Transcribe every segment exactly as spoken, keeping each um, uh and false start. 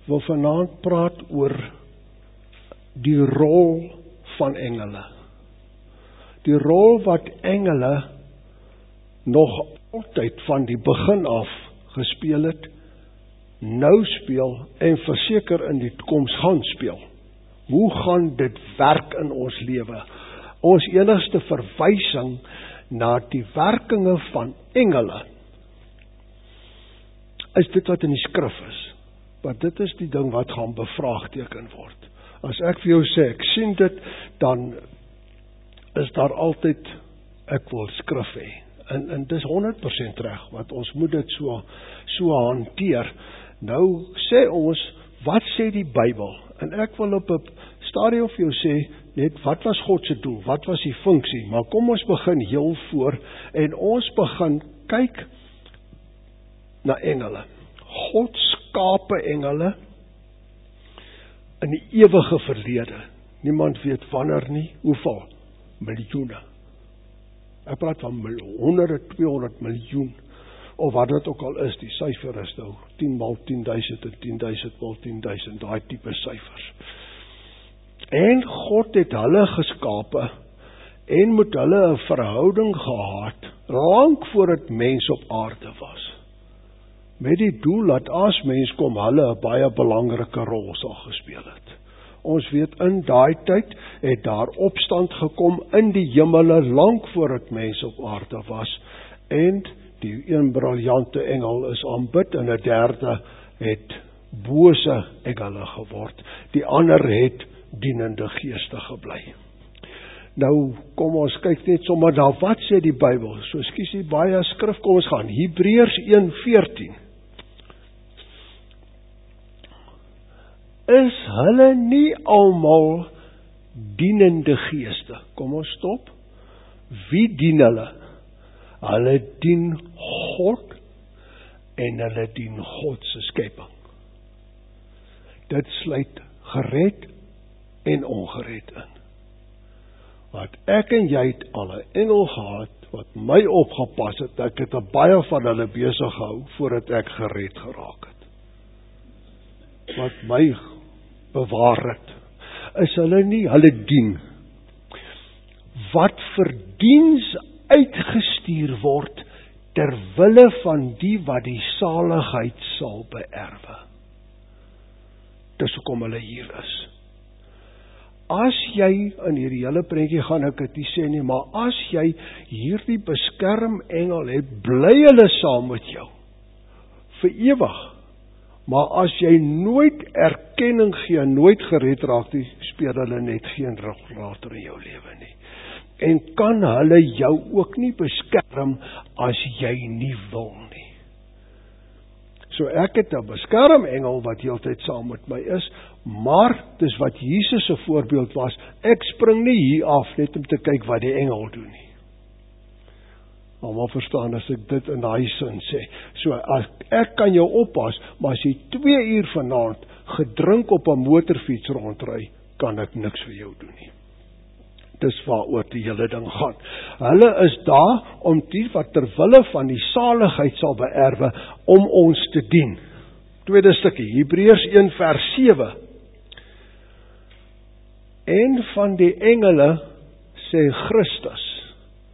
wil vanaand praat oor die rol van engele. Die rol wat engele nog altyd van die begin af gespeel het, nou speel en verseker in die toekoms gaan speel. Hoe gaan dit werk in ons lewe? Ons enigste verwysing na die werkinge van engele is dit wat in die skrif is. Want dit is die ding wat gaan bevraagteken word. As ek vir jou sê, ek sien dit, dan is daar altyd, ek wil skrif hê. En, en dis honderd persent reg, want ons moet dit so, so hanteer. Nou sê ons, wat sê die Bybel? En ek wil op 'n stadium vir jou sê, net wat was God se doel? Wat was die funksie? Maar kom ons begin heel voor, en ons begin kyk na engele. God skape engele in die ewige verlede. Niemand weet wanneer nie, hoeveel? Miljoene. Ek praat van honderde, tweehonderd miljoen, of wat dit ook al is, die syfer is nou tien maal tien duisend en tien duisend maal tien duisend, daai tipe syfers. En God het hulle geskape, en met hulle 'n verhouding gehad, lank voordat mens op aarde was. Met die doel dat as mens kom, hulle 'n baie belangrike rol sal gespeel het. Ons weet in daai tyd het daar opstand gekom in die hemele lank voordat mens op aarde was, en die een briljante engel is aanbid, en 'n derde het bose engele geword. Die ander het dienende geeste gebly. Nou kom ons kyk net sommer na wat sê die Bybel. So skus jy baie skrif, kom ons gaan Hebreërs een veertien. Is hulle nie almal dienende geeste? Kom ons stop. Wie dien hulle? Hulle dien God en hulle dien God se skepping. Dit sluit gered en ongered in. Want ek en jy het al 'n engel gehad wat my opgepas het, ek het 'n baie van hulle besig gehou voordat ek gered geraak het. Wat my bewaar het, is hulle nie, hulle dien. Wat vir diens uitgestuur word ter wille van die wat die saligheid sal beerwe. Dis hoekom hulle hier is. As jy, in hierdie hele prentjie gaan ek dit nie sê nie, maar as jy hierdie beskermengel het, bly hulle saam met jou, vir ewig. Maar as jy nooit erkenning gee, nooit gered raak, die speel hulle net geen rol later in jou lewe nie. En kan hulle jou ook nie beskerm as jy nie wil nie. So ek het 'n beskermengel wat heeltyd saam met my is, maar dis wat Jesus se voorbeeld was, ek spring nie hier af net om te kyk wat die engel doen nie. Almal verstaan as ek dit in daai sin sê. So as ek kan jou oppas, maar as jy twee uur vanaand gedrink op 'n motorfiets rondry, kan ek niks vir jou doen nie. Dis waaroor die hele ding gaan. Hulle is daar om die wat ter wille van die saligheid sal beerwe, om ons te dien. Tweede stukkie, Hebreërs een vers sewe. En van die engele sê Christus,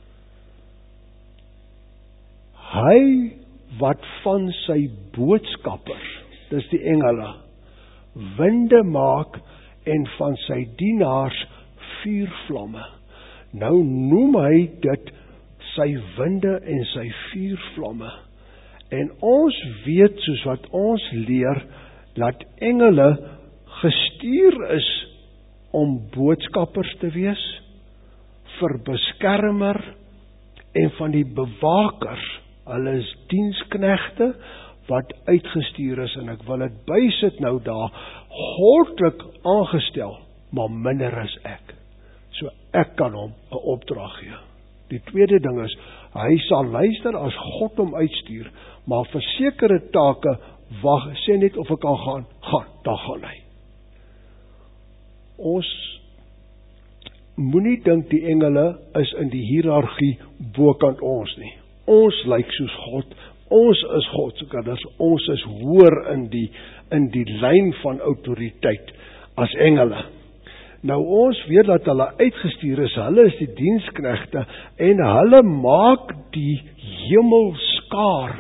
hy wat van sy boodskappers, dis die engele, winde maak en van sy dienaars vuurvlamme. Nou noem hy dit sy winde en sy vuurvlamme. En ons weet, soos wat ons leer, dat engele gestuur is om boodskappers te wees, vir beskermer en van die bewakers. Hulle is diensknegte wat uitgestuur is, en ek wil dit bysit nou daar, goddelik aangestel, maar minder is ek. So ek kan hom 'n opdrag gee. Die tweede ding is, hy sal luister as God hom uitstuur, maar vir sekere take, wag, sê net of ek kan gaan, gaan, dan gaan hy. Ons moenie dink die engele is in die hiërargie bokant ons nie. Ons lyk soos God, ons is God se kinders, ons is hoër in die, in die lyn van autoriteit as engele. Nou ons weet dat hulle uitgestuur is, hulle is die diensknegte, en hulle maak die hemel skaar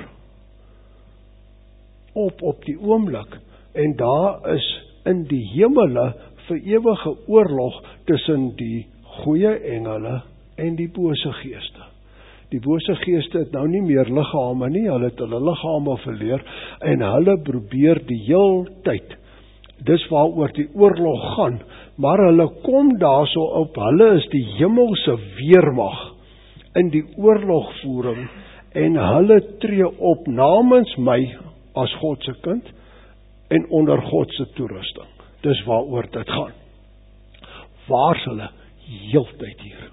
op op die oomblik, en daar is in die hemele vir ewige oorlog tussen die goeie engele en die bose geeste. Die bose geeste het nou nie meer liggame nie, hulle het hulle liggame verleer, en hulle probeer die heel tyd, dis waaroor die oorlog gaan, maar hulle kom daarso op, hulle is die hemelse weermag in die oorlogvoering, en hulle tree op namens my as God se kind, en onder God se toerusting. Dis waaroor dit gaan. Waar's hulle? Heeltyd hier.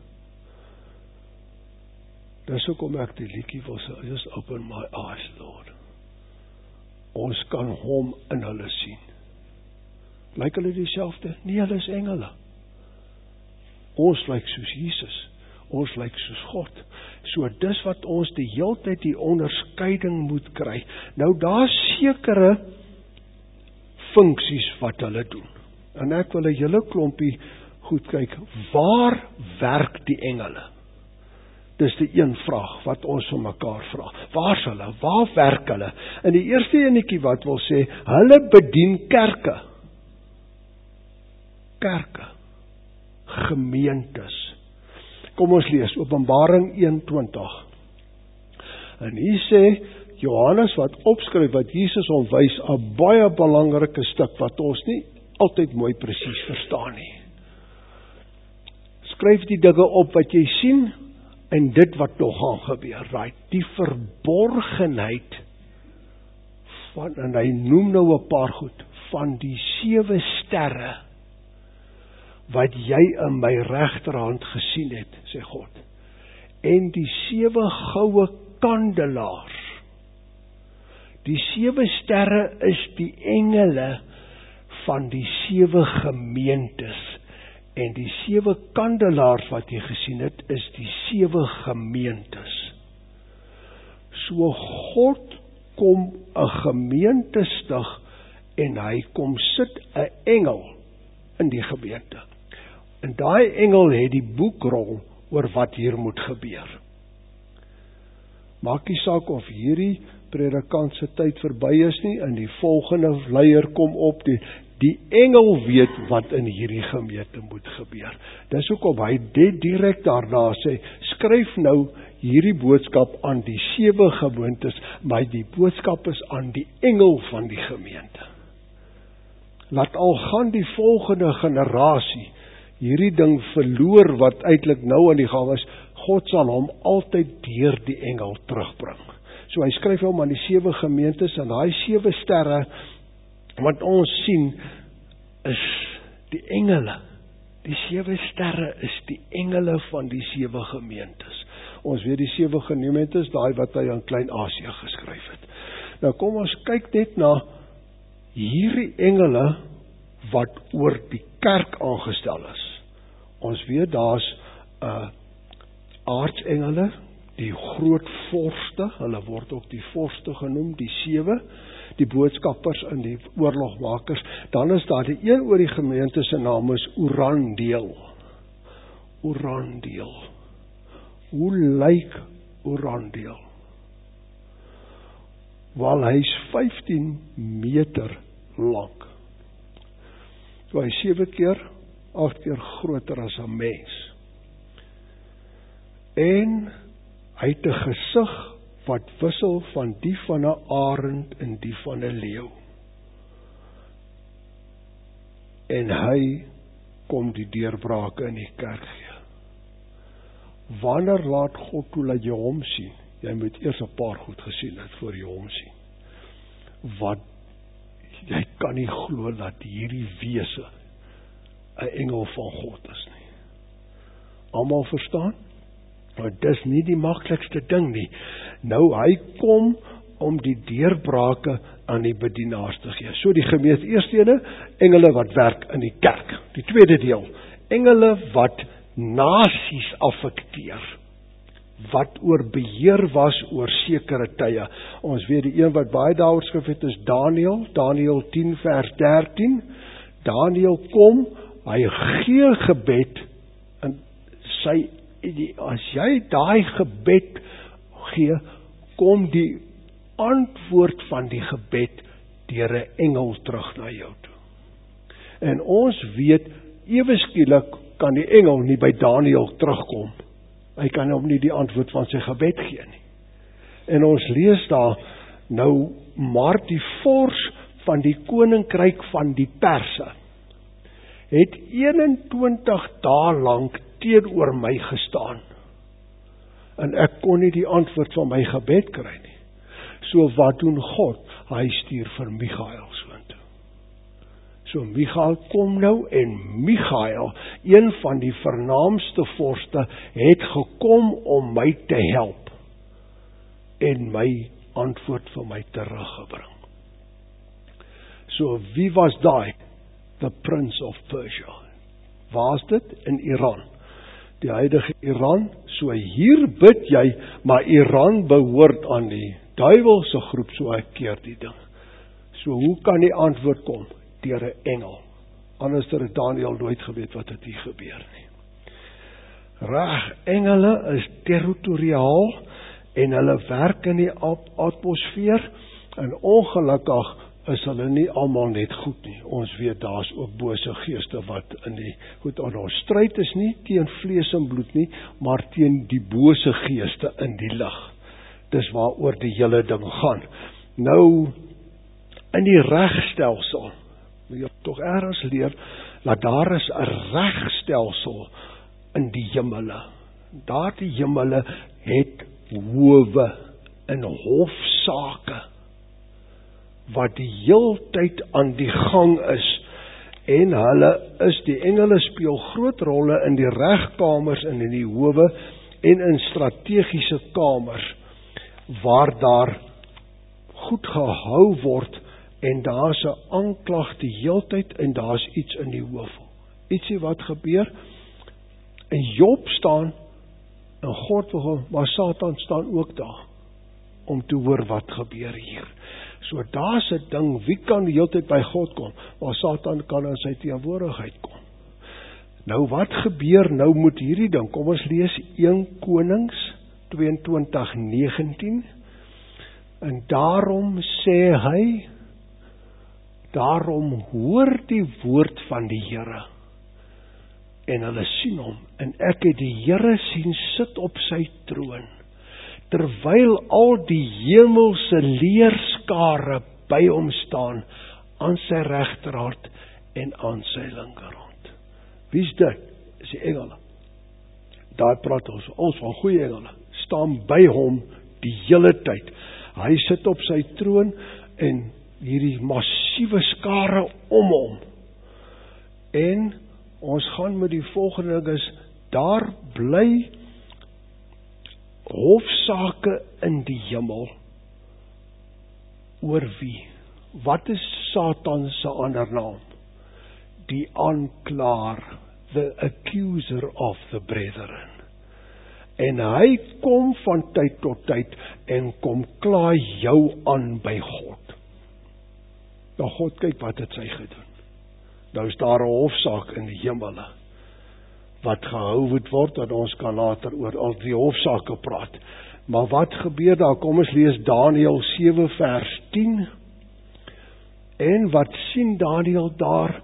Dis hoekom ek die liedjie wil sê, just open my eyes, Lord. Ons kan hom in hulle sien. Lyk hulle dieselfde? Nee, hulle is engele. Ons lyk soos Jesus. Ons lyk soos God. So dis wat ons die heeltyd die onderskeiding moet kry. Nou daar sekere funksies wat hulle doen. En ek wil 'n hele klompie goed kyk, waar werk die engele? Dis die een vraag wat ons vir mekaar vra. Waar's hulle? Waar werk hulle? En die eerste enetjie wat wil sê, hulle bedien kerke. Kerke. Gemeentes. Kom ons lees, Openbaring een twintig. En hier sê Johannes wat opskryf wat Jesus ons wys, 'n baie belangrike stuk wat ons nie altyd mooi presies verstaan nie. Skryf die dinge op wat jy sien en dit wat nog gaan gebeur, right? Die verborgenheid van, en hy noem nou 'n paar goed, van die sewe sterre wat jy in my regterhand gesien het, sê God. En die sewe goue kandelaars. Die sewe sterre is die engele van die sewe gemeentes. En die sewe kandelaars wat jy gesien het, is die sewe gemeentes. So God kom 'n gemeente stig en hy kom sit 'n engel in die gemeente. En daai engel het die boekrol oor wat hier moet gebeur. Maak nie saak of hierdie predikant se tyd verby is nie, en die volgende leier kom op, die, die engel weet wat in hierdie gemeente moet gebeur. Dis hoekom hy dit direk daarna sê, skryf nou hierdie boodskap aan die sewe gemeentes, maar die boodskap is aan die engel van die gemeente. Laat al gaan die volgende generasie hierdie ding verloor wat eintlik nou aan die gang is, God sal hom altyd deur die engel terugbring. So hy skryf hom aan die sewe gemeentes, en daai sewe sterre wat ons sien is die engele. Die sewe sterre is die engele van die sewe gemeentes. Ons weet die sewe gemeentes, daai wat hy aan Klein-Asië geskryf het. Nou kom ons kyk net na hierdie engele wat oor die kerk aangestel is. Ons weet daar's uh, aartsengele, die groot vorste, hulle word ook die vorste genoem, die sewe, die boodskappers en die oorlogmakers. Dan is daar die een oor die gemeente se naam is Orandeel. Orandeel. Hoe lyk Orandeel? Wel, hy's vyftien meter lank. So hy sewe keer, agt keer groter as 'n mens. En hy het 'n gesig wat wissel van die van 'n arend en die van 'n leeu. En hy kom die deurbrake in die kerk gee. Wanneer laat God toe dat jy hom sien? Jy moet eers 'n paar goed gesien het voor jy hom sien. Wat jy kan nie glo dat hierdie wese 'n engel van God is nie. Almal verstaan? Maar dis nie die maklikste ding nie. Nou hy kom om die deurbrake aan die bedienaars te gee. So die gemeente, eerste ene, engele wat werk in die kerk. Die tweede deel, engele wat nasies affekteer. wat oor beheer was oor sekere tye. Ons weet die een wat baie daaroor skryf het is Daniël, Daniël tien vers dertien. Daniël kom, hy gee gebed, en sy, die, as jy daai gebed gee, kom die antwoord van die gebed deur 'n engel terug na jou toe. En ons weet, ewe skielik kan die engel nie by Daniël terugkom. Hy kan hom nie die antwoord van sy gebed gee nie. En ons lees daar, nou, maar die vors van die koninkryk van die Perse het eenentwintig dae lank teenoor my gestaan. En ek kon nie die antwoord van my gebed kry nie. So wat doen God? Hy stuur vir Michael soontoe. So Michael kom nou en Michael, een van die vernaamste vorste, het gekom om my te help en my antwoord vir my teruggebring. So wie was daai? The Prince of Persia. Waar is dit? In Iran. Die huidige Iran. So hier bid jy, maar Iran behoort aan die duiwelse groep, so ek keer die ding. So hoe kan die antwoord kom? Deur 'n engel. Anders het Daniël nooit geweet wat het hier gebeur nie. Reg, engele is territoriaal en hulle werk in die atmosfeer, en ongelukkig is hulle nie almal net goed nie. Ons weet daar's ook bose geeste wat in die goed aan ons stryd is nie teen vlees en bloed nie, maar teen die bose geeste in die lig. Dis waaroor die hele ding gaan. Nou, in die regstelsel, moet jy tog ergens leer, dat daar is 'n regstelsel in die hemele. Daardie hemele het howe en hofsaake, wat die heeltyd aan die gang is, en hulle is, die engele speel groot rolle in die regkamers en in die howe, en in strategiese kamers, waar daar goed gehou word, en daar's 'n aanklag die heeltyd, en daar's iets in die hoof. Ietsie wat gebeur, en Job staan, en God wil hom, maar Satan staan ook daar, om te hoor wat gebeur hier. So daar's 'n ding, wie kan die heeltyd by God kom, maar Satan kan in sy teenwoordigheid kom. Nou wat gebeur nou met hierdie ding? Kom ons lees een Konings tweeëntwintig negentien, en daarom sê hy, daarom hoor die woord van die Here, en hulle sien hom, en ek het die Here sien sit op sy troon, terwyl al die hemelse leerskare by hom staan, aan sy regterhand en aan sy linkerhand. Wie's dit? Is die engele. Daar praat ons, ons van goeie engele, staan by hom die hele tyd. Hy sit op sy troon, en hierdie massiewe skare om hom. En ons gaan met die volgende ding is, daar bly hofsaake in die hemel. Oor wie? Wat is Satan se ander naam? Die aanklaer, the accuser of the brethren. En hy kom van tyd tot tyd, en kom kla jou aan by God. Nou God kyk wat het sy gedoen. Nou is daar 'n hofsaak in die hemele, wat gehou moet word, en ons kan later oor al die hofsaake praat. Maar wat gebeur daar? Kom ons lees Daniël sewe vers tien. En wat sien Daniël daar?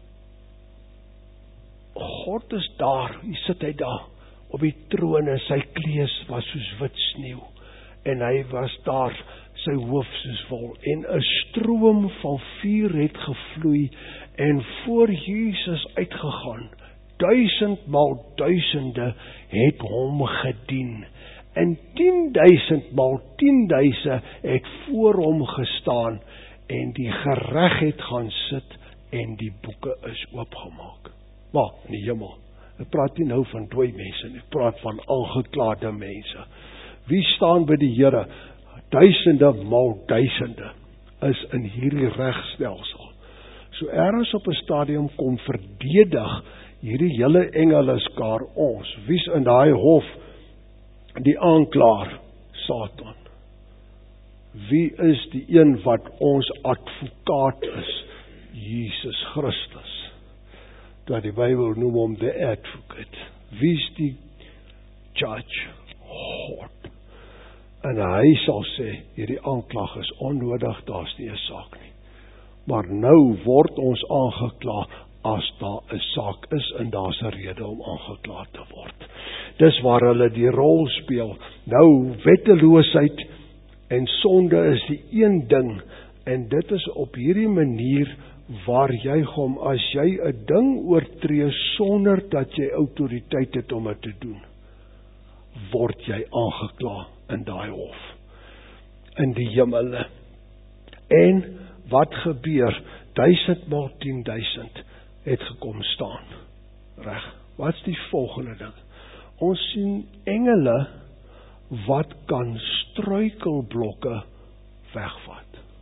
God is daar, hy sit hy daar, op die troon, en sy klees was soos wit sneeu, en hy was daar, sy hoof soos wol, en 'n stroom van vuur het gevloei, en voor Jesus uitgegaan, duisend maal duisende het hom gedien, en tienduisend maal tienduisende het voor hom gestaan, en die gereg het gaan sit, en die boeke is oopgemaak. Maar, in die hemel, ek praat nie nou van dooie mense, ek praat van aangeklaarde mense. Wie staan by die Here? Duisende maal duisende is in hierdie regstelsel. So ergens op 'n stadium kom verdedig hierdie hele engeleskaar ons. Wie's in daai hof? die aanklaer, Satan? Wie is die een wat ons advokaat is? Jesus Christus. Dat die Bybel noem hom the advocate. Wie is die judge? God. En hy sal sê, hierdie aanklag is onnodig, daar is nie 'n saak nie. Maar nou word ons aangekla as daar 'n saak is en daar's 'n rede om aangekla te word. Dis waar hulle die rol speel. Nou, wetteloosheid en sonde is die een ding, en dit is op hierdie manier waar jy hom, as jy 'n ding oortree sonder dat jy autoriteit het om dit te doen, word jy aangekla in daai hof, in die hemele. En wat gebeur? Duisend maal tien duisend het gekom staan. Reg, wat is die volgende ding? Ons sien engele wat kan struikelblokke wegvat.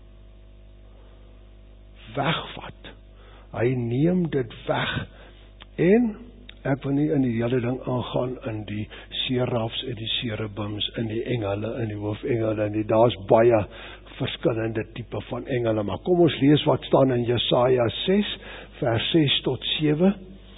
Wegvat. Hy neem dit weg. En ek wil nie in die hele ding aangaan in die serafs en die cherubims, in die engele, in die hoofengele, en die daar's baie verskillende tipe van engele, maar kom ons lees wat staan in Jesaja ses, vers ses tot sewe.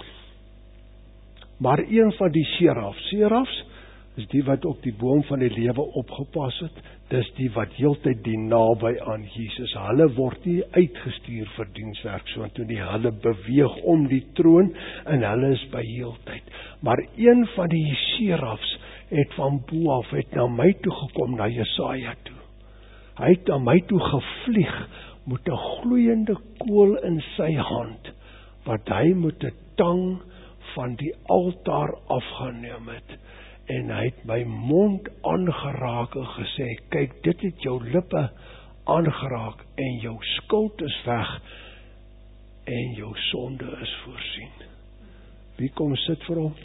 Maar een van die serafs, serafs is die wat ook die boom van die lewe opgepas het, dis die wat heeltyd die naby aan Jesus, hulle word nie uitgestuur vir dienswerk so toe nie, hulle beweeg om die troon en hulle is by heeltyd. Maar een van die serafs het van bo af, het na my toe gekom, na Jesaja toe. Hy het na my toe gevlieg met 'n gloeiende kool in sy hand, wat hy met 'n tang van die altaar afgeneem het. En hy het my mond aangeraak en gesê, kyk, dit het jou lippe aangeraak en jou skuld is weg en jou sonde is voorsien. Wie kom sit vir hom?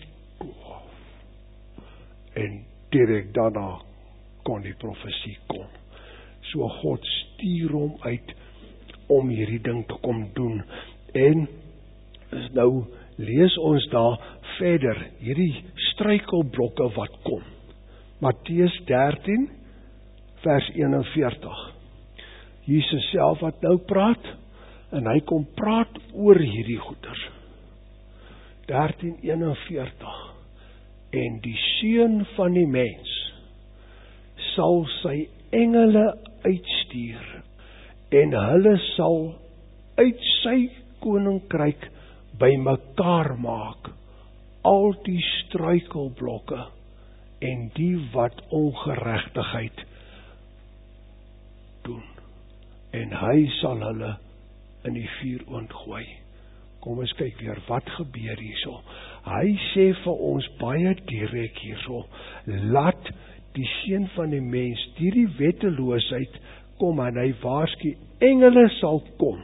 En direk daarna kon die profesie kom. So God stuur hom uit om hierdie ding te kom doen. En is nou lees ons daar verder, hierdie struikelblokke wat kom. Matteus dertien, vers eenenveertig. Jesus self wat nou praat, en hy kom praat oor hierdie goeders. dertien eenenveertig. En die seun van die mens sal sy engele uitstuur, en hulle sal uit sy koninkryk bymekaar maak al die struikelblokke en die wat ongeregtigheid doen, en hy sal hulle in die vuuroond gooi. Kom ons kyk weer, wat gebeur hierso? Hy sê vir ons baie direk hierso, laat die seun van die mens hierdie wetteloosheid kom, en hy waarsku, engele sal kom,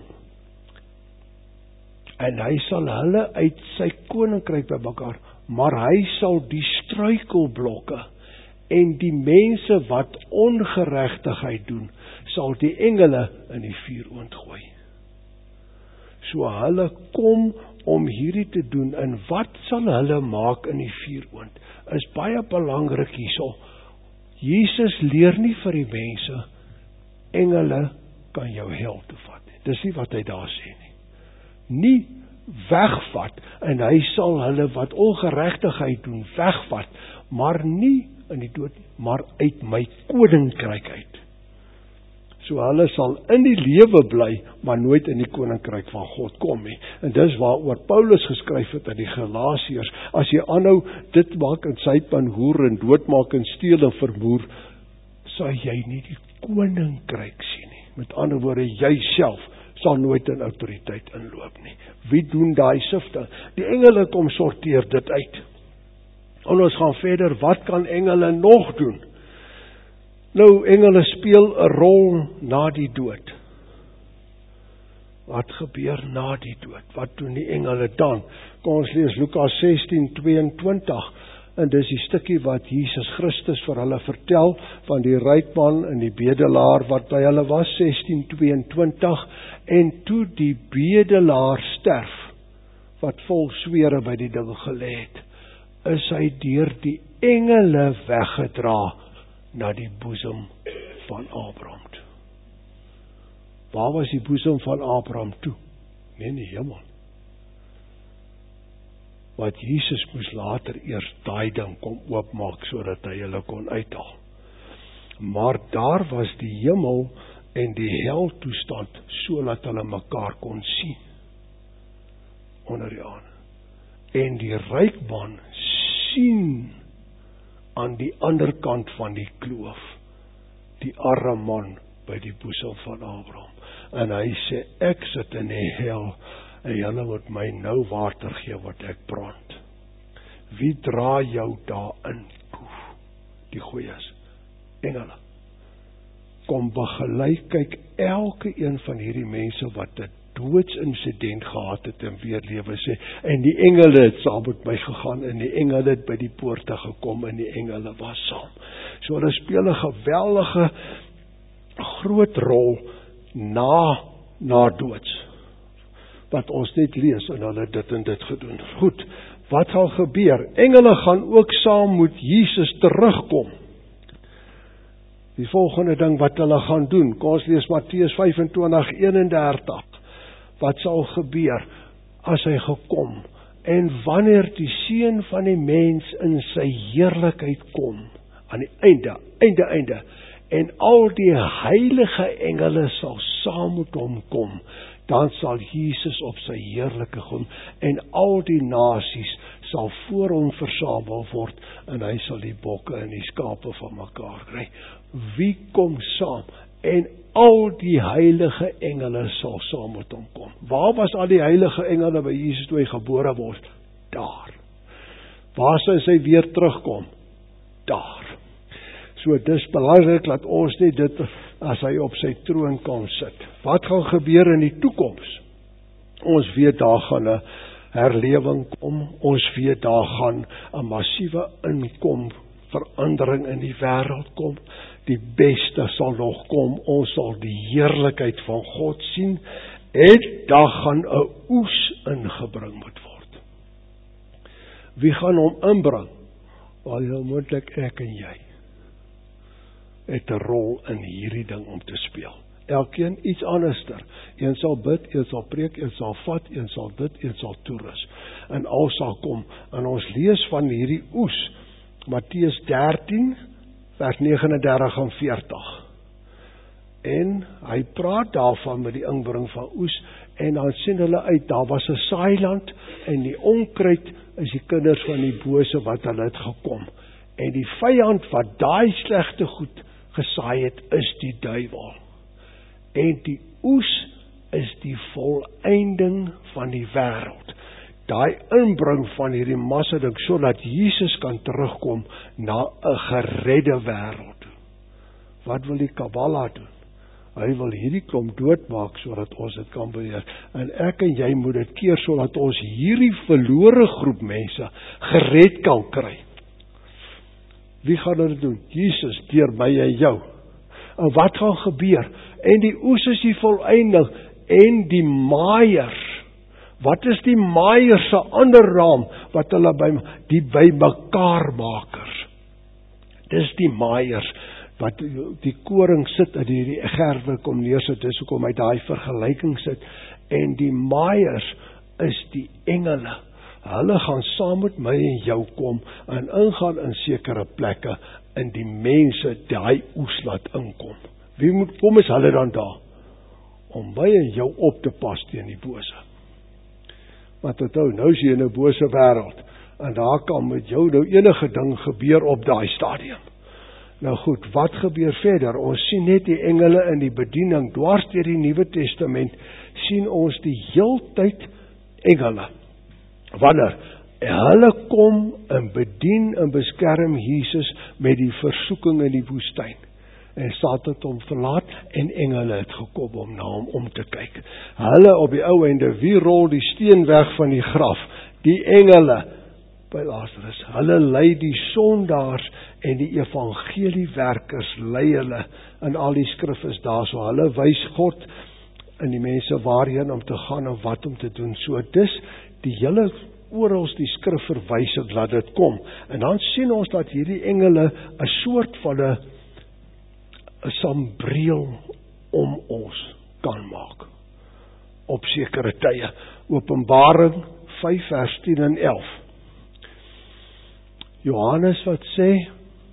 en hy sal hulle uit sy koninkryk bymekaar, maar hy sal die struikelblokke en die mense wat ongeregtigheid doen, sal die engele in die vuuroond gooi. So hulle kom om hierdie te doen, en wat sal hulle maak in die vuuroond? Is baie belangrik hierso. Jesus leer nie vir die mense, engele kan jou hel toe vat. Dis nie wat hy daar sê nie. Nie wegvat, en hy sal hulle wat ongeregtigheid doen, wegvat, maar nie in die dood, maar uit my koninkryk uit. So hulle sal in die lewe bly, maar nooit in die koninkryk van God kom nie. En dis waaroor Paulus geskryf het aan die Galasiërs, as jy aanhou dit maak en syp en hoer en doodmaak en steel en vermoor, sal jy nie die koninkryk sien nie. Met ander woorde, jy self sal nooit in autoriteit inloop nie. Wie doen daai sifting? Die engele kom sorteer dit uit. En ons gaan verder, wat kan engele nog doen? Nou, engele speel 'n rol na die dood. Wat gebeur na die dood? Wat doen die engele dan? Kom ons lees Lukas sestien tweeëntwintig. En dis die stukkie wat Jesus Christus vir hulle vertel, van die ryk man en die bedelaar wat by hulle was, sestien tweeëntwintig, en toe die bedelaar sterf, wat vol swere by die ding gelê het, is hy deur die engele weggedra na die boesem van Abraham toe. Waar was die boesem van Abraham toe? Nee, in die hemel. Wat Jesus moes later eers daai ding kom oopmaak, sodat hy hulle kon uithaal. Maar daar was die hemel en die hel toestand, sodat hulle mekaar kon sien, onder die aarde. En die ryk man sien aan die ander kant van die kloof, die arme man by die boesem van Abraham. En hy sê, ek sit in die hel, en julle moet my nou water gee wat ek brand. Wie dra jou daarin toe? Die goeies, engele. Kom begeleid, kyk elke een van hierdie mense wat 'n doodsinsident gehad het en weer lewe sê, en die engele het saam met my gegaan, en die engele het by die poorte gekom, en die engele was saam. So hulle speel 'n geweldige groot rol na, na doods, wat ons net lees, en hulle dit en dit gedoen. Goed, wat gaan gebeur? Engele gaan ook saam met Jesus terugkom. Die volgende ding wat hulle gaan doen, kom ons lees Matteus vyf-en-twintig eenendertig. Wat sal gebeur as hy gekom, en wanneer die Seun van die mens in sy heerlikheid kom, aan die einde, einde, einde, en al die heilige engele sal saam met hom kom, dan sal Jesus op sy heerlike kom, en al die nasies sal voor hom versamel word, en hy sal die bokke en die skape van mekaar kry. Wie kom saam? En al die heilige engele sal saam met hom kom. Waar was al die heilige engele by Jesus toe hy gebore word? Daar. Waar sal hy weer terugkom? Daar. So dis belangrik dat ons nie dit as hy op sy troon kan sit. Wat gaan gebeur in die toekoms? Ons weet daar gaan 'n herlewing kom. Ons weet daar gaan 'n massiewe inkom verandering in die wêreld kom. Die beste sal nog kom. Ons sal die heerlikheid van God sien, en daar gaan 'n oes ingebring moet word. Wie gaan hom inbring? Wel, heel moontlik ek en jy het 'n rol in hierdie ding om te speel. Elkeen iets anderster. Een sal bid, een sal preek, een sal vat, een sal dit, een sal toerus. En al sal kom. En ons lees van hierdie oes, Matteus dertien, vers negenendertig en veertig. En hy praat daarvan met die inbring van oes, en dan sien hulle uit, daar was 'n saailand, en die onkruid is die kinders van die bose wat hulle het gekom. En die vyand wat daai slegte goed gesaai het, is die duiwel. En die oes is die volëinding van die wêreld. Daai inbring van hierdie massa ding, sodat Jesus kan terugkom na 'n geredde wêreld. Wat wil die Kabbala doen? Hy wil hierdie klomp doodmaak, sodat ons dit kan beheer. En ek en jy moet dit keer, sodat ons hierdie verlore groep mense gered kan kry. Wie gaan dit doen? Jesus, deur my en jou. En wat gaan gebeur? En die oes is die volëinding, en die maaier. Wat is die maaier se ander naam, wat hulle by, die bymekaarmakers. Dis die maaiers, wat die koring sit, en die, die gerwe kom neersit, dis hoekom hy daai vergelyking sit. En die maaiers is die engele. Hulle gaan saam met my en jou kom, en ingaan in sekere plekke, in die mense daai oes laat inkom. Wie moet kom is hulle dan daar? Om my en jou op te pas teen die bose. Want onthou, nou is jy in 'n bose wêreld, en daar kan met jou nou enige ding gebeur op daai stadium. Nou goed, wat gebeur verder? Ons sien net die engele in die bediening, dwars deur die Nuwe Testament, sien ons die heeltyd engele. Wanneer? Hulle kom en bedien en beskerm Jesus met die versoeking in die woestyn. En Satan het hom verlaat, en engele het gekom om na hom om te kyk. Hulle op die ou ende, wie rol die steen weg van die graf? Die engele by Lazarus. Hulle lei die sondaars en die evangeliewerkers lei hulle, in al die skrif is daar so. Hulle wys God in die mense waarheen om te gaan en wat om te doen. So dis die hele oral die skrif verwys het, laat dit kom. En dan sien ons dat hierdie engele 'n soort van 'n 'n sambreel om ons kan maak. Op sekere tye. Openbaring vyf vers tien en elf. Johannes wat sê,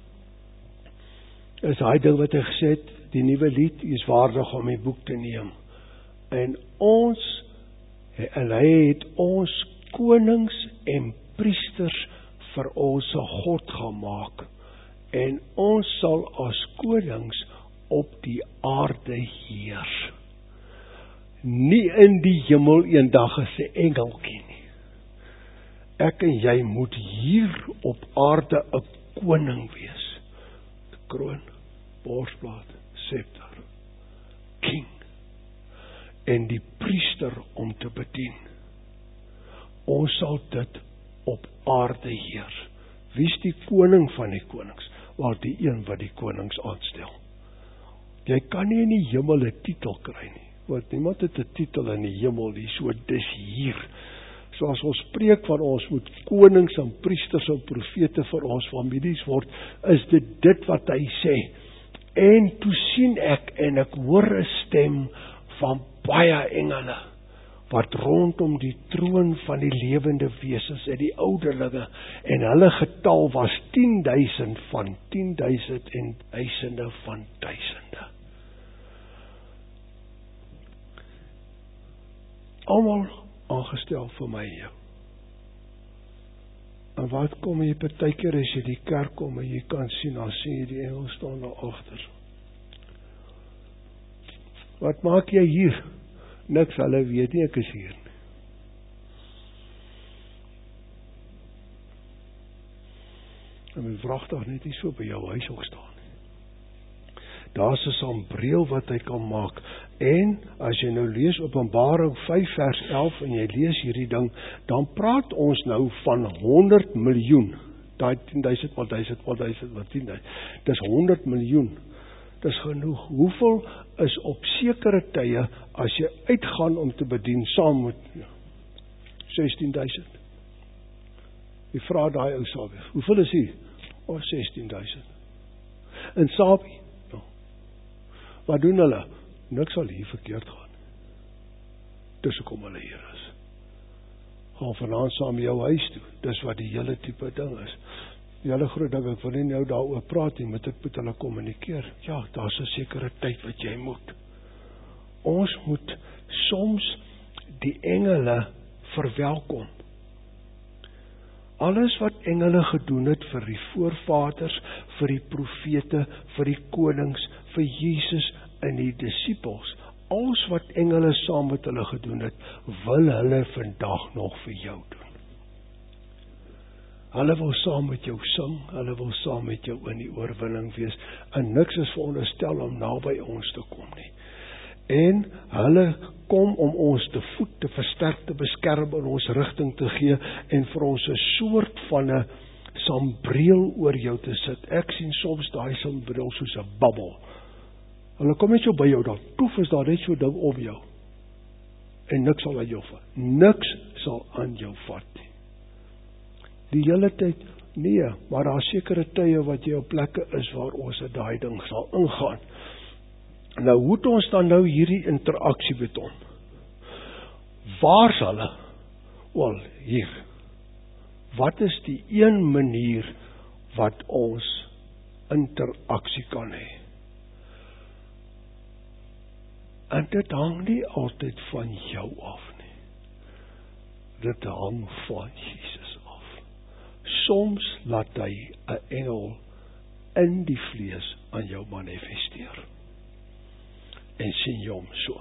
is hy ding wat hy gesê het, die nuwe lied is waardig om die boek te neem. En ons, en hy het ons konings en priesters vir ons God gemaak. En ons sal as konings op die aarde heers. Nie in die hemel eendag as 'n engeltjie nie. Ek en jy moet hier op aarde 'n koning wees. Die kroon, borsplaat, scepter, king. En die priester om te bedien. Ons sal dit op aarde heers. Wie is die koning van die konings? Wel, die een wat die konings aanstel. Jy kan nie in die hemel 'n titel kry nie. Want niemand het 'n titel in die hemel nie, so dis hier. So as ons spreek van ons moet konings en priesters en profete vir ons families word, is dit dit wat hy sê. En toe sien ek en ek hoor 'n stem van baie engele wat rondom die troon van die lewende wesens en die ouderlinge, en hulle getal was tienduisend van tienduisend en duisende van duisende. Almal aangestel vir my en jou. En wat kom jy partykeer as jy die kerk kom en jy kan sien, dan sien jy die engel staan daar agter. Wat maak jy hier? Niks, hulle weet nie ek is hier nie. En my vragtig net nie so by jou huis ook staan nie. Daar is 'n sambreel wat hy kan maak. En as jy nou lees Openbaring vyf vers elf en jy lees hierdie ding, dan praat ons nou van honderd miljoen. Daai tienduisend wat duisend wat duisend wat tienduisend. Dis honderd miljoen. Dis genoeg. Hoeveel is op sekere tye as jy uitgaan om te bedien saam met sestien duisend? Jy vra daai ou Sabi, hoeveel is hy? O, oh, sestien duisend. En Sabi, no. Wat doen hulle? Niks sal hier verkeerd gaan. Dis hoekom hulle hier is. Gaan vanaand saam met jou huis toe. Dis wat die hele tipe ding is. Die hele groot ding, ek wil nie nou daaroor praat nie, moet ek met hulle kommunikeer. Ja, daar is 'n sekere tyd wat jy moet. Ons moet soms die engele verwelkom. Alles wat engele gedoen het vir die voorvaders, vir die profete, vir die konings, vir Jesus en die disippels, alles wat engele saam met hulle gedoen het, wil hulle vandag nog vir jou doen. Hulle wil saam met jou sing, hulle wil saam met jou in die oorwinning wees, en niks is veronderstel om naby ons te kom nie. En hulle kom om ons te voed, te versterk, te beskerm, in ons rigting te gee, en vir ons 'n soort van 'n sambreel oor jou te sit. Ek sien soms daai sambreel soos 'n babbel. Hulle kom net so by jou, dan toef is daar net so ding om jou. En niks sal aan jou vat. Niks sal aan jou vat nie. Die hele tyd, nee, maar daar is sekere tye wat jy op plekke is waar ons daai ding sal ingaan. Nou, hoe het ons dan nou hierdie interaksie met hom? Waar is hulle? Wel, hier. Wat is die een manier wat ons interaksie kan hê? En dit hang nie altyd van jou af nie. Dit hang van Jesus af. Soms laat hy 'n engel in die vlees aan jou manifesteer. En sien jy hom so.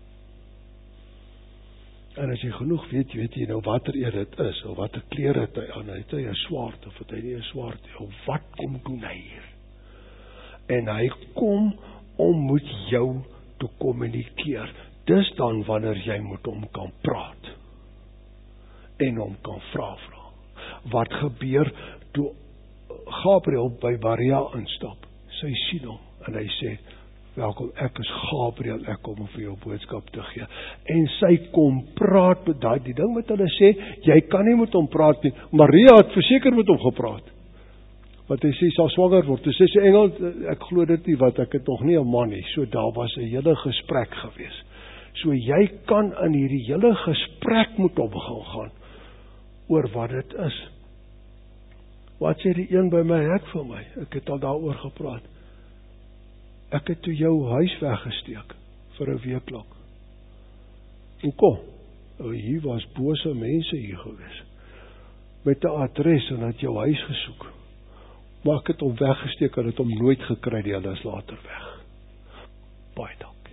En as jy genoeg weet, weet jy nou watter eer dit is, of watter klere het hy aan, het hy 'n swaard, of het hy nie 'n swaard, of wat kom doen hy hier? En hy kom om met jou te kommunikeer. Dis dan wanneer jy met hom kan praat. En hom kan vra vra. Wat gebeur toe Gabriël by Maria instap? Sy sien hom, en hy sê, welkom, ek is Gabriel, ek kom om vir jou boodskap te gee. En sy kom praat met daai, die ding wat hulle sê, jy kan nie met hom praat nie. Maria het verseker met hom gepraat. Wat hy sê, sal swanger word. Toe sê sy engel, ek glo dit nie, wat ek het nog nie 'n man nie. So daar was 'n hele gesprek gewees. So jy kan in hierdie hele gesprek met hom gaan gaan, oor wat dit is. Wat sê die een by my hek vir my? Ek het al daaroor gepraat. Ek het toe jou huis weggesteek vir 'n week lank. Hoekom? Oh, hier was bose mense hier gewees. Met 'n adres en het jou huis gesoek. Maar ek het hom weggesteek en het hom nooit gekry, die hulle is later weg. Baie dankie.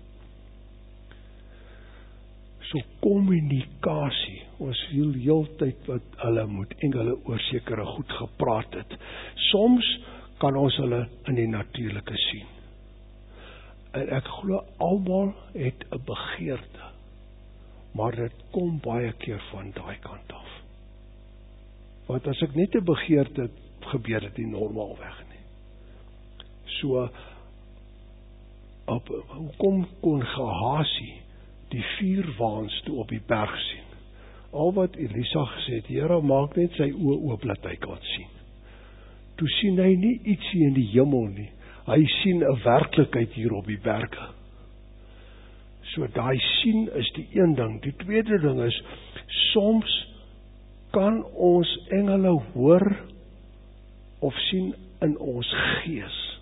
So kommunikasie, ons heel heeltyd wat hulle moet engele oor sekere goed gepraat het. Soms kan ons hulle in die natuurlike sien. En ek glo almal het 'n begeerte, maar dit kom baie keer van daai kant af. Want as ek net 'n begeerte het, gebeur dit nie normaalweg nie. So, op, hoekom kon Gehasie die vier waans toe op die berg sien? Al wat Elisa gesê het, Here, maak net sy oë oop dat hy kan sien. Toe sien hy nie ietsie in die hemel nie. Hy sien 'n werklikheid hier op die berge. So daai sien is die een ding. Die tweede ding is, soms kan ons engele hoor of sien in ons gees.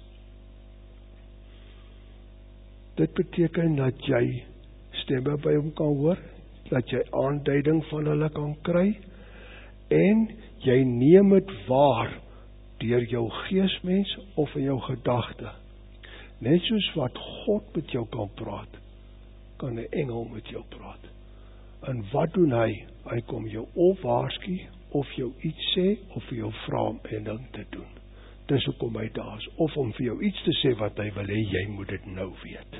Dit beteken dat jy stemme by hom kan hoor, dat jy aanduiding van hulle kan kry, en jy neem dit waar deur jou geesmens of in jou gedagte. Net soos wat God met jou kan praat, kan 'n engel met jou praat. En wat doen hy? Hy kom jou of waarsku, of jou iets sê, of vir jou vra om 'n ding te doen. Dis hoekom hy daar is, of om vir jou iets te sê wat hy wil hê, jy moet dit nou weet.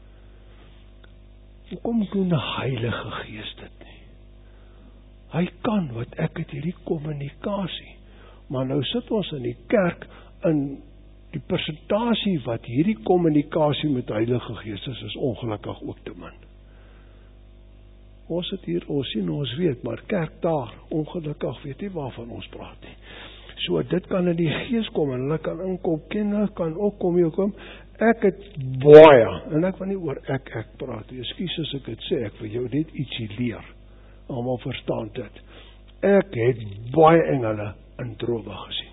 Hoekom doen die Heilige Gees dit nie? Hy kan, wat ek het hierdie kommunikasie. Maar nou sit ons in die kerk, in die persentasie wat hierdie kommunikasie met die Heilige Gees is, is ongelukkig ook te min. Ons sit hier, ons sien, ons weet, maar kerk daar, ongelukkig weet nie waarvan ons praat nie. So dit kan in die gees kom, en hulle kan inkom, kinders kan ook kom, jy kom, ek het baie, en ek wil nie oor ek, ek praat, ekskuus as ek het sê, ek wil jou net ietsie leer, almal verstaan dit. Ek het baie engele in drome gesien.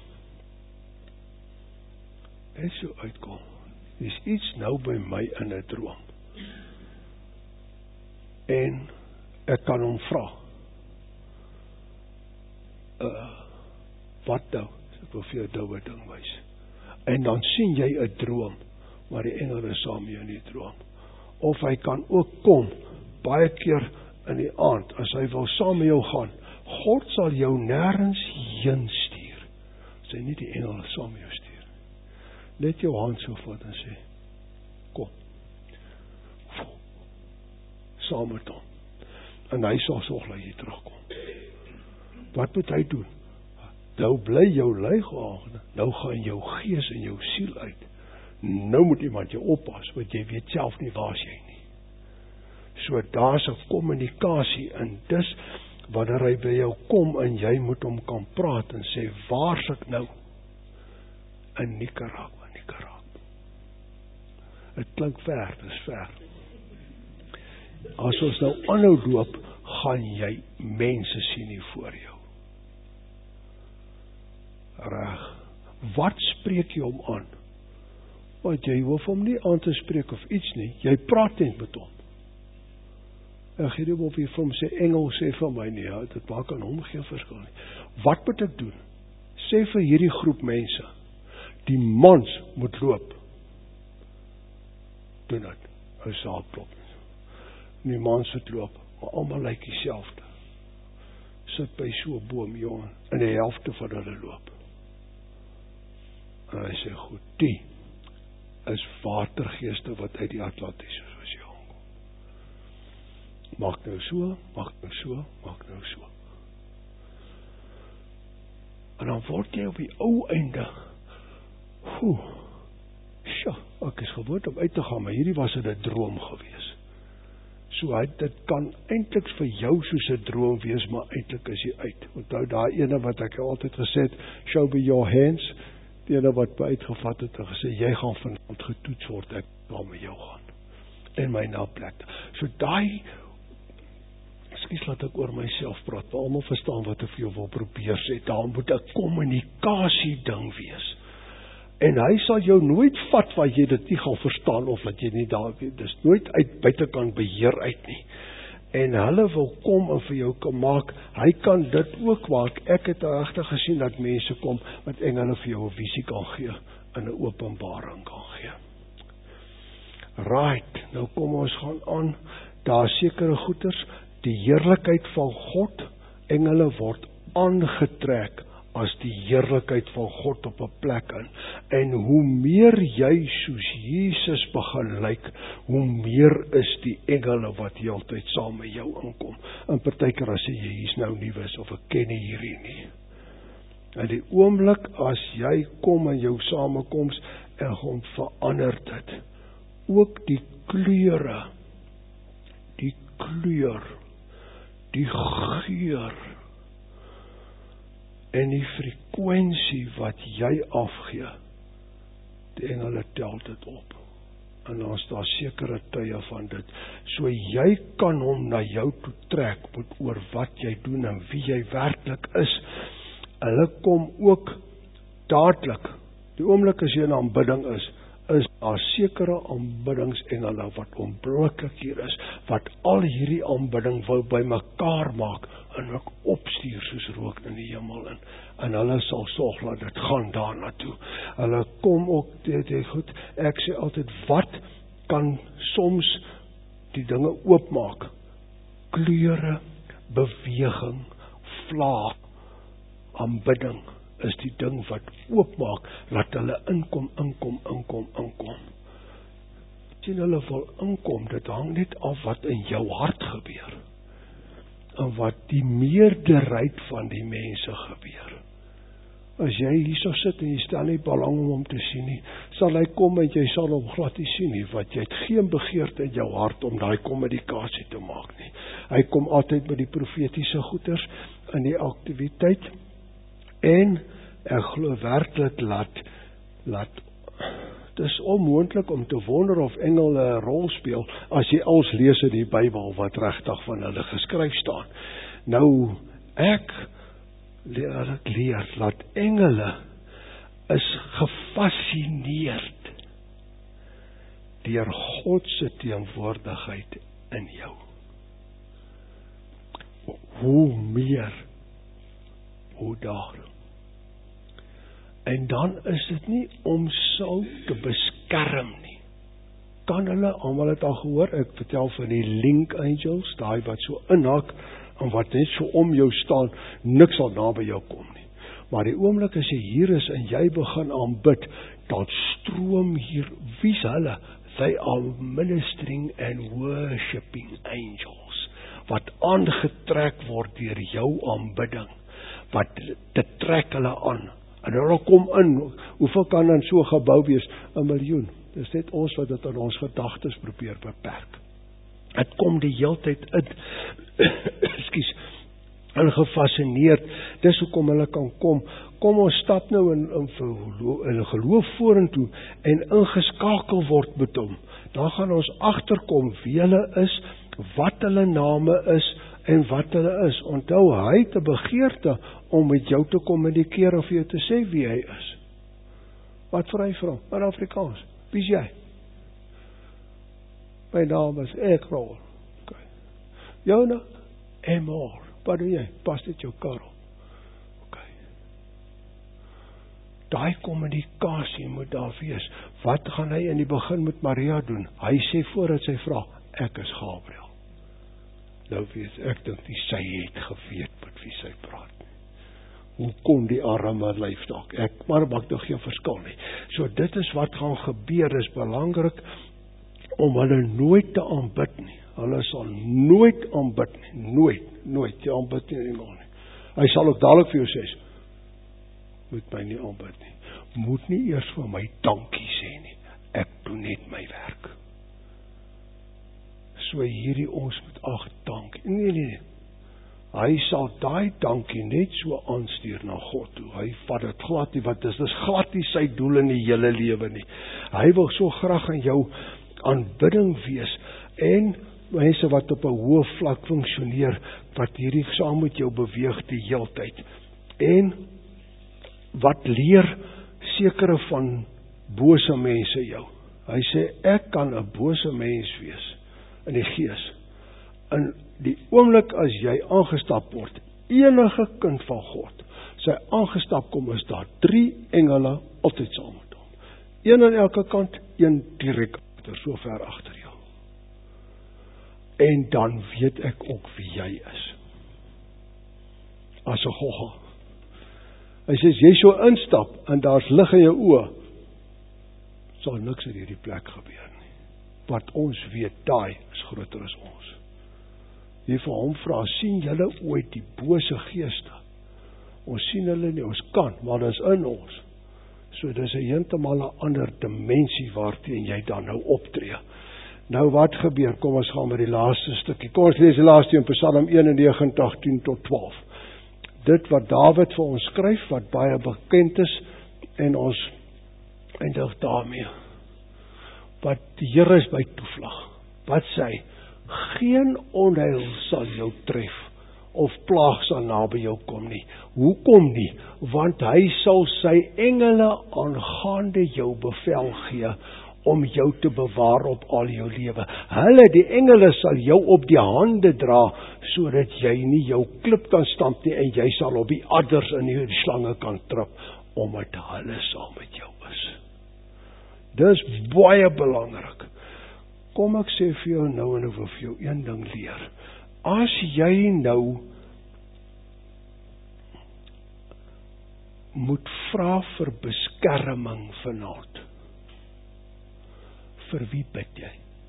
En so uitkom, is iets nou by my in 'n droom. En ek kan hom vra, uh, wat nou? Ek wil vir jou nou 'n ding wys. En dan sien jy 'n droom, maar die engel is saam met jou in die droom. Of hy kan ook kom, baie keer in die aand, as hy wil saam met jou gaan. God sal jou nêrens heen stuur, as hy nie die engel saam met jou stuur. Net jou hand so vat en sê, kom, saam met hom. En hy sal sorg dat jy terugkom. Wat moet hy doen? Nou bly jou liggaam, nou gaan jou gees en jou siel uit. Nou moet iemand jou oppas, want jy weet self nie waar jy nie. So daar's 'n kommunikasie, en dis wanneer hy by jou kom en jy moet hom kan praat en sê, waar is ek nou? In Nicaragua, Nicaragua. Het klink ver, dis ver. As ons nou aanhou loop, gaan jy mense sien hier voor jou. Reg. Wat spreek jy hom aan? Want jy hoef hom nie aan te spreek of iets nie, jy praat net met hom. Ek gee nie op jy vir hom sê, engel sê vir my nie, ja, dit maak aan hom geen verskil nie. Wat moet ek doen? Sê vir hierdie groep mense, die mans moet loop. Doen dit, hy sal klop. Die mans moet loop, maar almal lyk dieselfde. Sit by so 'n boom, jongen, en die helfte van hulle loop. En hy sê, goed, die is watergeeste wat uit die Atlantis is, soos jy aankom. Maak nou so, maak nou so, maak nou so. En dan word jy op die ou einde, oeh, sjo, ek is gewoond om uit te gaan, maar hierdie was het 'n droom gewees. So hy, dit kan eintlik vir jou soos 'n droom wees, maar eintlik is jy uit. Onthou daai ene wat ek altyd gesê het, show me your hands, die ene wat my uitgevat het en gesê, jy gaan vanaand getoets word, ek gaan met jou gaan. En my na plek. So daai, ekskuus laat ek oor myself praat, maar almal verstaan wat ek vir jou wil probeer sê, daar moet 'n kommunikasie ding wees. En hy sal jou nooit vat waar jy dit nie gaan verstaan of dat jy nie daar weet. Dis nooit uit buitekant beheer uit nie. En hulle wil kom en vir jou kan maak. Hy kan dit ook maak. Ek het regtig gesien dat mense kom wat engele vir jou 'n visie kan gee en 'n openbaring kan gee. Right, nou kom ons gaan aan. Daar sekere goeters, die heerlikheid van God, engele word aangetrek as die heerlikheid van God op 'n plek in. En hoe meer jy soos Jesus begin lyk, hoe meer is die engele wat heeltyd saam met jou inkom. En partykeer as jy hier's nou nie wis of ek ken nie hierdie nie. En die oomblik as jy kom in jou samekoms en hom verander dit. Ook die kleure, die kleur, die geur en die frekwensie wat jy afgee, die engele tel dit op. En dan is daar sekere tye van dit. So jy kan hom na jou toe trek met oor wat jy doen en wie jy werklik is. Hulle kom ook dadelik. Die oomblik as jy in aanbidding is, is daar sekere aanbiddingsengele wat onmiddellik hier is, wat al hierdie aanbidding wou bymekaar maak en ook opstuur soos rook in die hemel in. En hulle sal sorg dat dit gaan daarna toe. Hulle kom ook, dit is goed, ek sê altyd, wat kan soms die dinge oopmaak? Kleure, beweging, vlaag, aanbidding is die ding wat oopmaak, laat hulle inkom, inkom, inkom, inkom. Sien hulle wil inkom, dit hang net af wat in jou hart gebeur. En wat die meerderheid van die mense gebeur. As jy hier so sit en jy stel nie belang om hom te sien nie, sal hy kom en jy sal hom glad nie sien nie, want jy het geen begeerte in jou hart om daai kommunikasie te maak nie. Hy kom altyd met die profetiese goeders in die aktiwiteit, en ek glo werklik laat, laat, dit is onmoontlik om te wonder of engele 'n rol speel, as jy als lees in die Bybel, wat regtig van hulle geskryf staan. Nou, ek leer, ek leer, dat engele is gefascineerd deur God se teenwoordigheid in jou. Hoe meer, hoe daar. En dan is dit nie om sou te beskerm nie. Kan hulle, almal het al gehoor, ek vertel van die link angels, daai wat so inhak, en wat net so om jou staan, niks sal naby jou kom nie. Maar die oomblik as jy hier is, en jy begin aanbid, dan stroom hier, wie's hulle? They are ministering and worshiping angels, wat aangetrek word deur jou aanbidding, wat dit trek hulle aan. En hulle kom in, hoeveel kan dan so gebou wees? Een miljoen. Dis net ons wat dit aan ons gedagtes probeer beperk. Het kom die heeltyd in, ekskuus, en gefascineerd, dis hoekom hulle kan kom. Kom ons stap nou in, in, in geloof vorentoe, en ingeskakel word met hom. Dan gaan ons agterkom wie hulle is, wat hulle name is, en wat hulle is. Onthou, hy het 'n begeerte om met jou te kommunikeer of jou te sê wie hy is. Wat vir hy vra? In Afrikaans. Wie is jy? My naam is Ekrol. Okay. Jona, Emor. Wat doen jy? Pas dit jou kar op. Okay. Daai kommunikasie moet daar wees. Wat gaan hy in die begin met Maria doen? Hy sê voordat sy vra, ek is Gabriel. Nou weet ek dink die sy het geweet met wie sy praat. Hoe kon die arme lyf dalk? Ek maar maak nog geen verskil nie. So dit is wat gaan gebeur. Dit is belangrik om hulle nooit te aanbid nie. Hulle sal nooit aanbid nie. Nooit, nooit jy aanbid nie iemand nie. Hy sal ook dadelik vir jou sê, moet my nie aanbid nie. Moet nie eers vir my dankie sê nie. ek doen net my werk. So hierdie ons moet ag dank. Nee, nee, nee. Hy sal daai dankie net so aanstuur na God toe. Hy vat dit glad nie, want dit is glad nie sy doel in die hele lewe nie. Hy wil so graag aan jou aanbidding wees, en mense wat op 'n hoë vlak funksioneer, wat hierdie saam met jou beweeg die heeltyd, en wat leer sekere van bose mense jou. Hy sê, ek kan 'n bose mens wees in die gees. In die oomblik as jy aangestap word, enige kind van God, sy aangestap kom, is daar drie engele altyd saam met hom. Een aan elke kant, een direk agter, so ver agter jou. En dan weet ek ook wie jy is. As 'n gogga. Hy sê, as jy so instap, en daar's lig in jou oë, sal niks in hierdie plek gebeur nie. Wat ons weet, daai is groter as ons. Jy vir hom vra, sien julle ooit die bose geeste? Ons sien hulle nie, ons kan, maar dit is in ons. So dis 'n heeltemal 'n ander dimensie waarteen jy dan nou optree. Nou wat gebeur? Kom ons gaan met die laaste stukkie. Kom ons lees die laaste in Psalm eenennegentig, tien tot twaalf. Dit wat Dawid vir ons skryf, wat baie bekend is, en ons eindig daarmee. Wat die Here is by toevlug. Wat sê hy? Geen onheil sal jou tref, of plaag sal naby jou kom nie. Hoekom nie? Want hy sal sy engele aangaande jou bevel gee, om jou te bewaar op al jou lewe. Hulle, die engele, sal jou op die hande dra, sodat jy nie jou klip kan stamp nie, en jy sal op die adders in die slange kan trap, omdat hulle saam met jou is. Dis baie belangrik. Kom ek sê vir jou nou, en ek wil vir jou een ding leer. As jy nou moet vra vir beskerming vanaand, vir wie bid jy?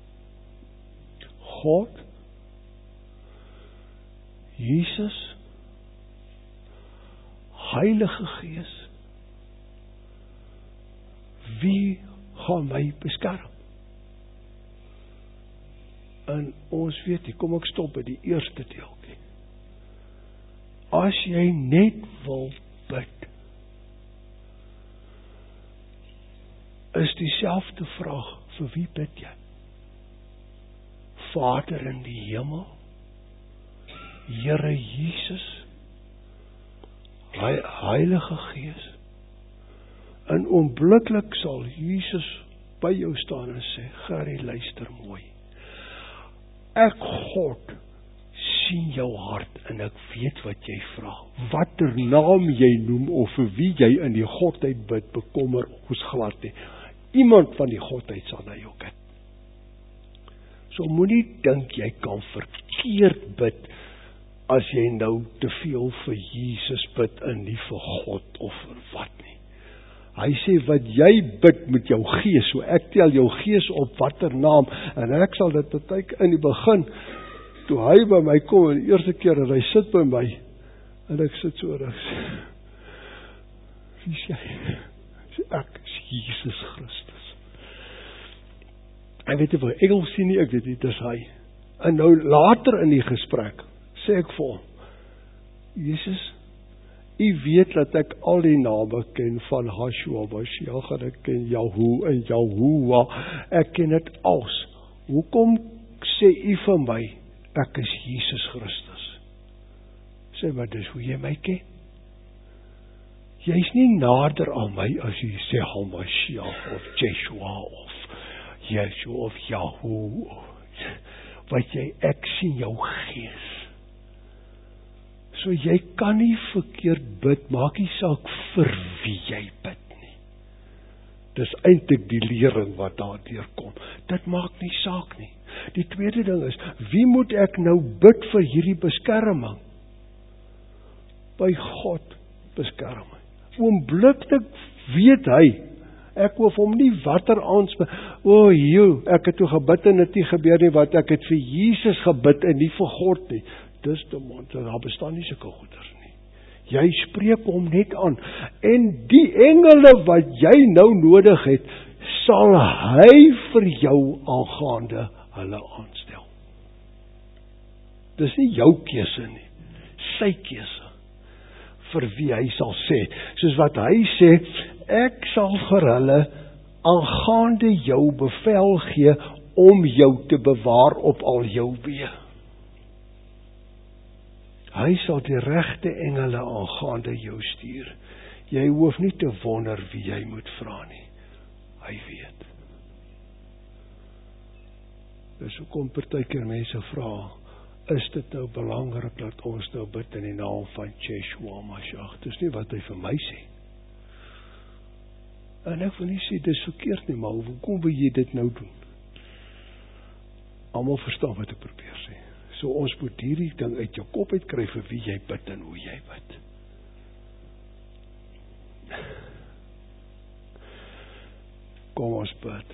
God? Jesus? Heilige Gees? Wie gaan my beskerm? En ons weet nie, kom ek stop by die eerste deeltjie. As jy net wil bid, is dieselfde vraag, vir wie bid jy? Vader in die hemel, Here Jesus, Heilige Gees, en onmiddellik sal Jesus by jou staan en sê, Gerrie, luister mooi. Ek God sien jou hart en ek weet wat jy vra. Watter naam jy noem of vir wie jy in die Godheid bid, bekommer ons glad nie. Iemand van die Godheid sal na jou kyk. So moenie dink jy kan verkeerd bid as jy nou te veel vir Jesus bid en nie vir God of vir wat nie. Hy sê wat jy bid met jou gees, so ek tel jou gees op watter naam, en ek sal dit betyk in die begin, toe hy by my kom, en die eerste keer en hy sit by my, en ek sit so rus. Wie sê hy? Ek is Jesus Christus. Hy weet nie wat Engels sien nie, ek weet nie, dis hy. En nou later in die gesprek, sê ek vir hom, Jesus, U weet dat ek al die name ken van Hashua, Mashiach, en ek ken Yahoo en Yahuwah, ek ken dit als. Hoekom sê U vir my, ek is Jesus Christus? Sê maar, dis hoe jy my ken. Jy is nie nader aan my as jy sê Hamashiach of Jeshua of Yeshua of Yahoo. Wat jy, ek sien jou gees. So jy kan nie verkeerd bid, maak nie saak vir wie jy bid nie. Dis eintlik die lering wat daardeur kom. Dit maak nie saak nie. Die tweede ding is, wie moet ek nou bid vir hierdie beskerming? By God beskerming. Oombliklik weet hy, ek hoef hom nie watter aansp, o oh, joe, ek het toe gebid en dit nie gebeur nie, wat ek het vir Jesus gebid en nie vir God nie. Dis die mond, daar bestaan nie sulke goeders nie. Jy spreek hom net aan, en die engele wat jy nou nodig het, sal hy vir jou aangaande hulle aanstel. Dis nie jou keuse nie, sy keuse, vir wie hy sal sê, soos wat hy sê, ek sal vir hulle aangaande jou bevel gee, om jou te bewaar op al jou weë. Hy sal die regte engele aangaande jou stuur. Jy hoef nie te wonder wie jy moet vra nie. Hy weet. Dus hoekom partykeer mense vra, is dit nou belangrik dat ons nou bid in die naam van Yeshua Mashiach? Dis nie wat hy vir my sê. En ek wil nie sê, dis verkeerd nie, maar hoekom wil jy dit nou doen? Almal verstaan wat ek probeer sê. So ons moet hierdie ding uit jou kop uitkry vir wie jy bid en hoe jy bid. Kom ons bid.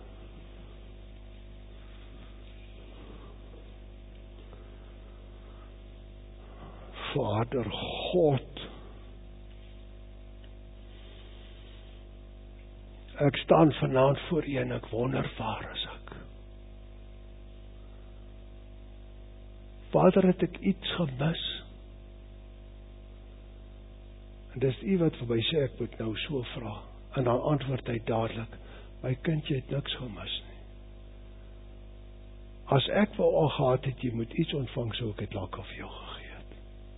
Vader God, ek staan vanaand voor U en ek wonder waar is ek? Vader, het ek iets gemis? En dis U wat vir my sê, ek moet nou so vra. En dan antwoord hy dadelik, my kind, jy het niks gemis nie. As ek wou al gehad het, jy moet iets ontvang, so ek het dalk al vir jou gegee het.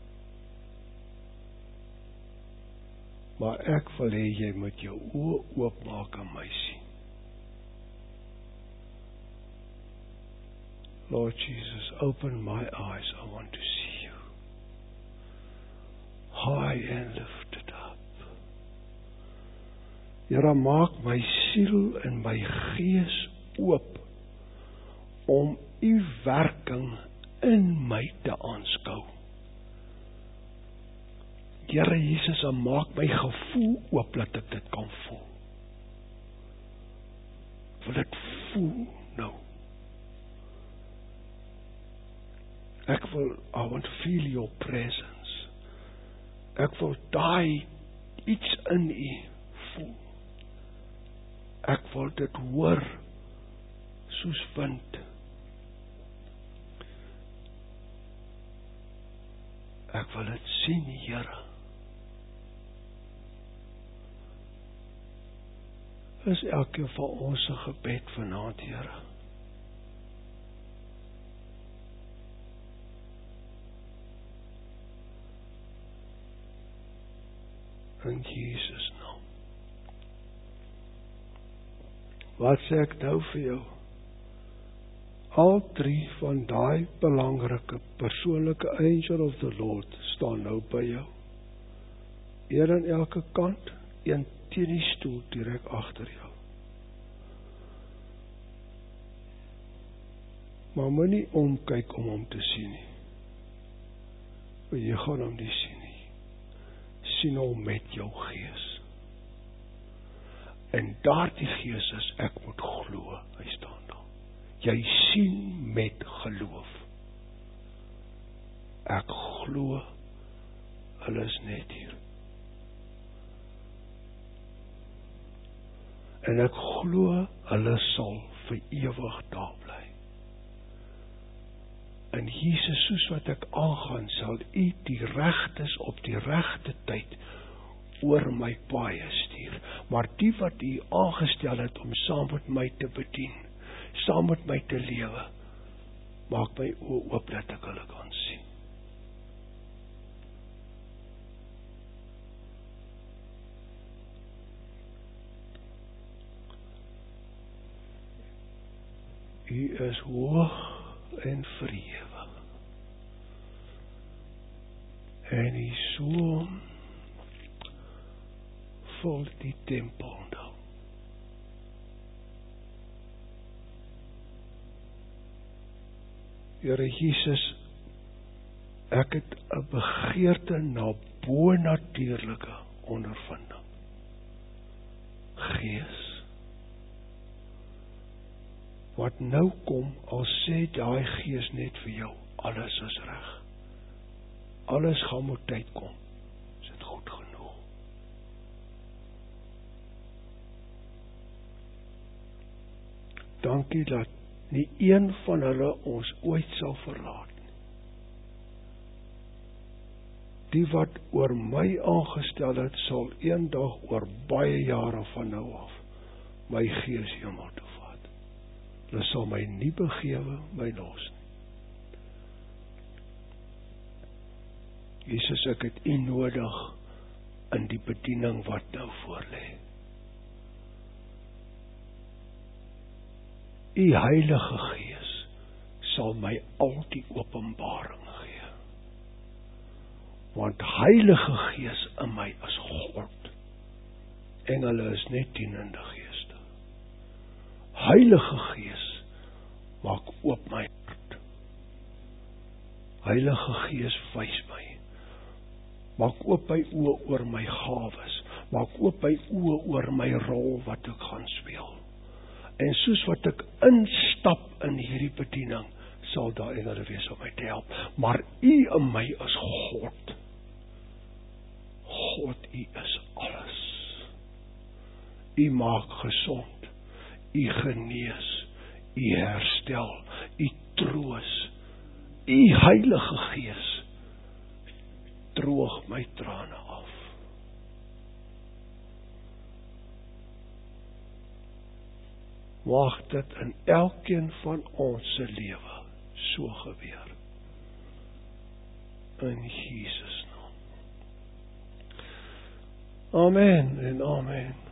Maar ek wil hê, jy moet jou oë oopmaak en my sien. Lord Jesus, open my eyes, I want to see you. High and lifted up. Here, maak my siel en my gees oop, om U werking in my te aanskou. Here Jesus, maak my gevoel oop, dat ek dit kan voel. Wil dit voel nou. Ek wil, I want to feel your presence. Ek wil daai iets in U voel. Ek wil dit hoor, soos wind. Ek wil dit sien, Here. Is elke van ons gebed vanaand, Here. In Jesus naam. Wat sê ek nou vir jou? Al drie van daai belangrike persoonlike angel of the Lord staan nou by jou. Een aan elke kant, een teen die stoel direk agter jou. Maar moenie omkyk om hom te sien nie. Want jy gaan hom nie sien nie. Sien hom met jou gees. En daardie gees is, ek moet glo, hy staan daar. Jy sien met geloof. Ek glo, hulle is net hier. En ek glo, hulle sal vir ewig daar bly. En Jesus, soos wat ek aangaan, sal U die regtes op die regte tyd oor my paaie stuur. Maar die wat U aangestel het om saam met my te bedien, saam met my te lewe, maak my oë oop dat ek hulle kan sien. U is hoog en verhewe. En U soon vul die tempel nou. Here Jesus, ek het 'n begeerte na bonatuurlike ondervinding. Gees, wat nou kom, al sê daai gees net vir jou, alles is reg. Alles gaan moet tyd kom. Is dit goed genoeg? dankie dat nie een van hulle ons ooit sal verlaat nie. Die wat oor my aangestel het, sal eendag oor baie jare van nou af my gees hemel toe vat. Hulle sal my nie begewe, my los nie. Jesus, ek het U nodig in die bediening wat nou voorlê. U Heilige Gees sal my al die openbaring gee. Want Heilige Gees in my is God. Engele is net dienende geeste. Heilige Gees maak oop my hart. Heilige Gees wys my. Maak oop my oë oor my gawes. Maak oop my oë oor my rol wat ek gaan speel. En soos wat ek instap in hierdie bediening, sal daar engele wees om my te help. Maar U in my is God. God, U is alles. U maak gesond. U genees. U herstel. U troos. U Heilige Gees droog my trane af. Mag dit in elkeen van ons se lewe so gebeur. In Jesus naam. Amen en amen.